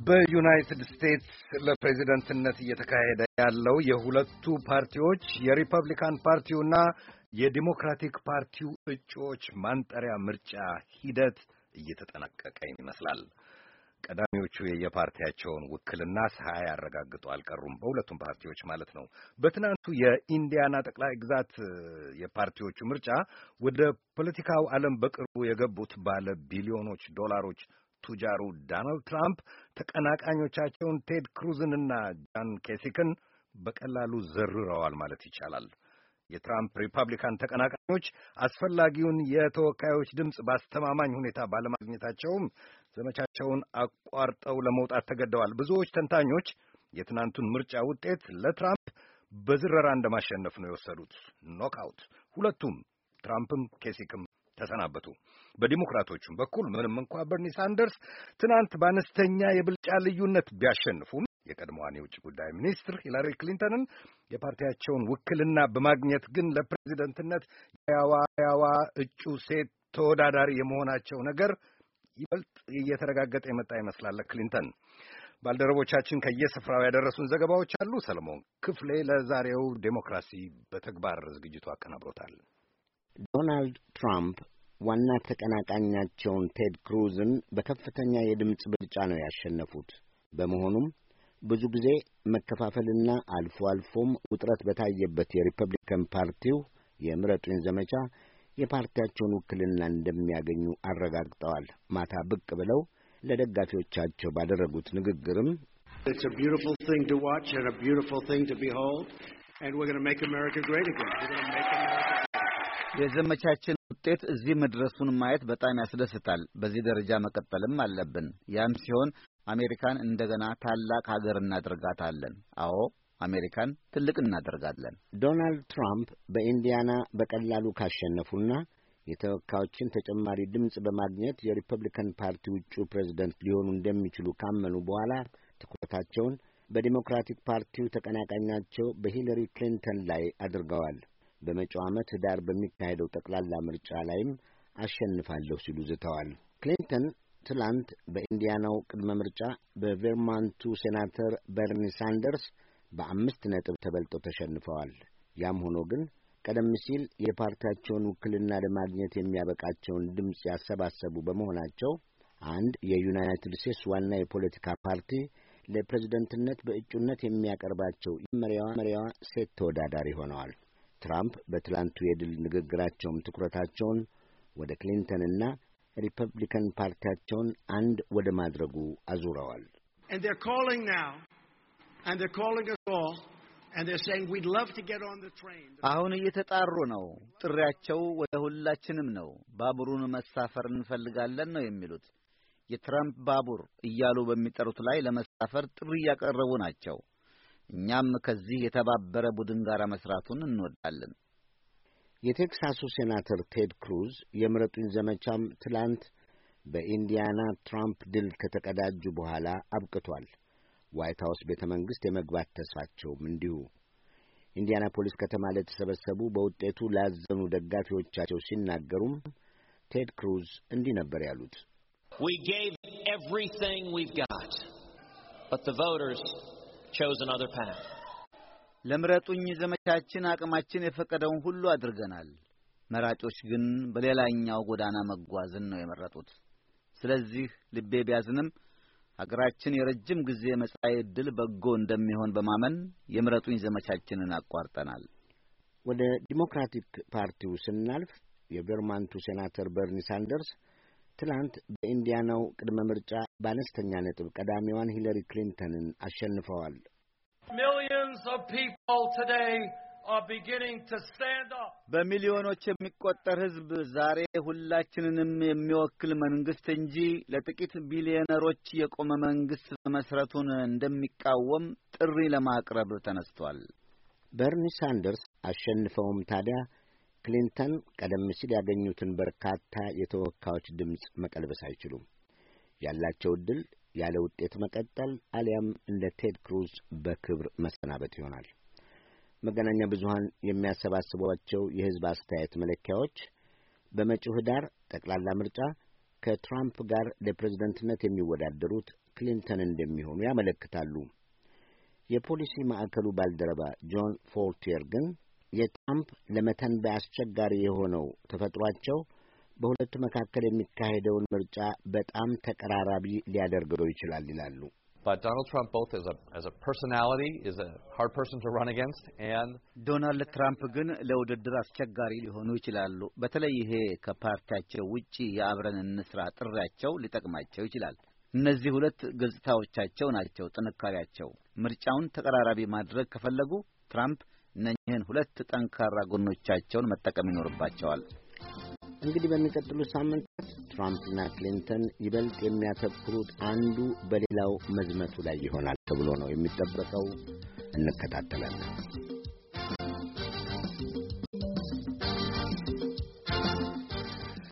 በዩናይትድ ስቴትስ ለፕሬዝዳንትነት እየተካሄደ ያለው የሁለቱ ፓርቲዎች የሪፐብሊካን ፓርቲውና የዲሞክራቲክ ፓርቲው እጩዎች ማንጠሪያ ምርጫ ሂደት እየተጠናቀቀ ይመስላል። ቀዳሚዎቹ የየፓርቲያቸውን ውክልና ሳያረጋግጡ አልቀሩም፣ በሁለቱም ፓርቲዎች ማለት ነው። በትናንቱ የኢንዲያና ጠቅላይ ግዛት የፓርቲዎቹ ምርጫ ወደ ፖለቲካው ዓለም በቅርቡ የገቡት ባለ ቢሊዮኖች ዶላሮች ቱጃሩ ዶናልድ ትራምፕ ተቀናቃኞቻቸውን ቴድ ክሩዝንና ጃን ኬሲክን በቀላሉ ዘርረዋል ማለት ይቻላል። የትራምፕ ሪፐብሊካን ተቀናቃኞች አስፈላጊውን የተወካዮች ድምፅ ባስተማማኝ ሁኔታ ባለማግኘታቸውም ዘመቻቸውን አቋርጠው ለመውጣት ተገደዋል። ብዙዎች ተንታኞች የትናንቱን ምርጫ ውጤት ለትራምፕ በዝረራ እንደማሸነፍ ነው የወሰዱት። ኖክአውት። ሁለቱም ትራምፕም ኬሲክም ተሰናበቱ። በዲሞክራቶቹም በኩል ምንም እንኳ በርኒ ሳንደርስ ትናንት በአነስተኛ የብልጫ ልዩነት ቢያሸንፉም የቀድሞዋን የውጭ ጉዳይ ሚኒስትር ሂላሪ ክሊንተንን የፓርቲያቸውን ውክልና በማግኘት ግን ለፕሬዝደንትነት ያዋ እጩ ሴት ተወዳዳሪ የመሆናቸው ነገር ይበልጥ እየተረጋገጠ የመጣ ይመስላል። ክሊንተን ባልደረቦቻችን ከየስፍራው ያደረሱን ዘገባዎች አሉ። ሰለሞን ክፍሌ ለዛሬው ዴሞክራሲ በተግባር ዝግጅቱ አቀናብሮታል። ዶናልድ ትራምፕ ዋና ተቀናቃኛቸውን ቴድ ክሩዝን በከፍተኛ የድምፅ ብልጫ ነው ያሸነፉት። በመሆኑም ብዙ ጊዜ መከፋፈልና አልፎ አልፎም ውጥረት በታየበት የሪፐብሊካን ፓርቲው የምረጡኝ ዘመቻ የፓርቲያቸውን ውክልና እንደሚያገኙ አረጋግጠዋል። ማታ ብቅ ብለው ለደጋፊዎቻቸው ባደረጉት ንግግርም It's a beautiful thing to watch and a beautiful thing to behold and we're going to make America great again. We're going to make America የዘመቻችን ውጤት እዚህ መድረሱን ማየት በጣም ያስደስታል። በዚህ ደረጃ መቀጠልም አለብን። ያም ሲሆን አሜሪካን እንደገና ታላቅ ሀገር እናደርጋታለን። አዎ አሜሪካን ትልቅ እናደርጋለን። ዶናልድ ትራምፕ በኢንዲያና በቀላሉ ካሸነፉና የተወካዮችን ተጨማሪ ድምፅ በማግኘት የሪፐብሊካን ፓርቲ ውጩ ፕሬዝዳንት ሊሆኑ እንደሚችሉ ካመኑ በኋላ ትኩረታቸውን በዲሞክራቲክ ፓርቲው ተቀናቃኛቸው በሂለሪ ክሊንተን ላይ አድርገዋል። በመጪው ዓመት ዳር በሚካሄደው ጠቅላላ ምርጫ ላይም አሸንፋለሁ ሲሉ ዝተዋል። ክሊንተን ትላንት በኢንዲያናው ቅድመ ምርጫ በቬርማንቱ ሴናተር በርኒ ሳንደርስ በ5 ነጥብ ተበልጠው ተሸንፈዋል። ያም ሆኖ ግን ቀደም ሲል የፓርቲያቸውን ውክልና ለማግኘት የሚያበቃቸውን ድምፅ ያሰባሰቡ በመሆናቸው አንድ የዩናይትድ ስቴትስ ዋና የፖለቲካ ፓርቲ ለፕሬዝደንትነት በእጩነት የሚያቀርባቸው መሪዋ ሴት ተወዳዳሪ ሆነዋል። ትራምፕ በትላንቱ የድል ንግግራቸውም ትኩረታቸውን ወደ ክሊንተንና ሪፐብሊካን ፓርቲያቸውን አንድ ወደ ማድረጉ አዙረዋል። and they're calling now and they're calling us all and they're saying we'd love to get on the train. አሁን እየተጣሩ ነው። ጥሪያቸው ወደ ሁላችንም ነው። ባቡሩን መሳፈር እንፈልጋለን ነው የሚሉት። የትራምፕ ባቡር እያሉ በሚጠሩት ላይ ለመሳፈር ጥሪ ያቀረቡ ናቸው። እኛም ከዚህ የተባበረ ቡድን ጋር መስራቱን እንወዳለን። የቴክሳሱ ሴናተር ቴድ ክሩዝ የምረጡኝ ዘመቻም ትላንት በኢንዲያና ትራምፕ ድል ከተቀዳጁ በኋላ አብቅቷል። ዋይት ሃውስ ቤተመንግስት የመግባት ተስፋቸውም እንዲሁ። ኢንዲያናፖሊስ ከተማ ላይ ተሰበሰቡ በውጤቱ ላዘኑ ደጋፊዎቻቸው ሲናገሩም ቴድ ክሩዝ እንዲህ ነበር ያሉት። We gave everything we've got, but the voters chose another path. ለምረጡኝ ዘመቻችን አቅማችን የፈቀደውን ሁሉ አድርገናል። መራጮች ግን በሌላኛው ጎዳና መጓዝን ነው የመረጡት። ስለዚህ ልቤ ቢያዝንም ሀገራችን የረጅም ጊዜ መጻኢ ዕድል በጎ እንደሚሆን በማመን የምረጡኝ ዘመቻችንን አቋርጠናል። ወደ ዲሞክራቲክ ፓርቲው ስናልፍ የቨርማንቱ ሴናተር በርኒ ሳንደርስ ትላንት በኢንዲያናው ቅድመ ምርጫ በአነስተኛ ነጥብ ቀዳሚዋን ሂለሪ ክሊንተንን አሸንፈዋል። Millions of people today are beginning to stand up. በሚሊዮኖች የሚቆጠር ሕዝብ ዛሬ ሁላችንንም የሚወክል መንግስት እንጂ ለጥቂት ቢሊዮነሮች የቆመ መንግስት መመስረቱን እንደሚቃወም ጥሪ ለማቅረብ ተነስቷል። በርኒ ሳንደርስ አሸንፈውም ታዲያ ክሊንተን ቀደም ሲል ያገኙትን በርካታ የተወካዮች ድምፅ መቀልበስ አይችሉም። ያላቸው ዕድል ያለ ውጤት መቀጠል አሊያም እንደ ቴድ ክሩዝ በክብር መሰናበት ይሆናል። መገናኛ ብዙሃን የሚያሰባስቧቸው የሕዝብ አስተያየት መለኪያዎች በመጪው ኅዳር ጠቅላላ ምርጫ ከትራምፕ ጋር ለፕሬዝደንትነት የሚወዳደሩት ክሊንተን እንደሚሆኑ ያመለክታሉ። የፖሊሲ ማዕከሉ ባልደረባ ጆን ፎርቲየር ግን የትራምፕ ለመተንበይ አስቸጋሪ የሆነው ተፈጥሯቸው በሁለቱ መካከል የሚካሄደውን ምርጫ በጣም ተቀራራቢ ሊያደርገው ይችላል ይላሉ። But Donald Trump, both as a personality, is a hard person to run against, and ዶናልድ ትራምፕ ግን ለውድድር አስቸጋሪ ሊሆኑ ይችላሉ። በተለይ ይሄ ከፓርቲያቸው ውጪ የአብረን እንስራ ጥሪያቸው ሊጠቅማቸው ይችላል። እነዚህ ሁለት ገጽታዎቻቸው ናቸው ጥንካሬያቸው። ምርጫውን ተቀራራቢ ማድረግ ከፈለጉ ትራምፕ እነኚህን ሁለት ጠንካራ ጎኖቻቸውን መጠቀም ይኖርባቸዋል። እንግዲህ በሚቀጥሉት ሳምንታት ትራምፕና ክሊንተን ይበልጥ የሚያተኩሩት አንዱ በሌላው መዝመቱ ላይ ይሆናል ተብሎ ነው የሚጠበቀው። እንከታተላለን።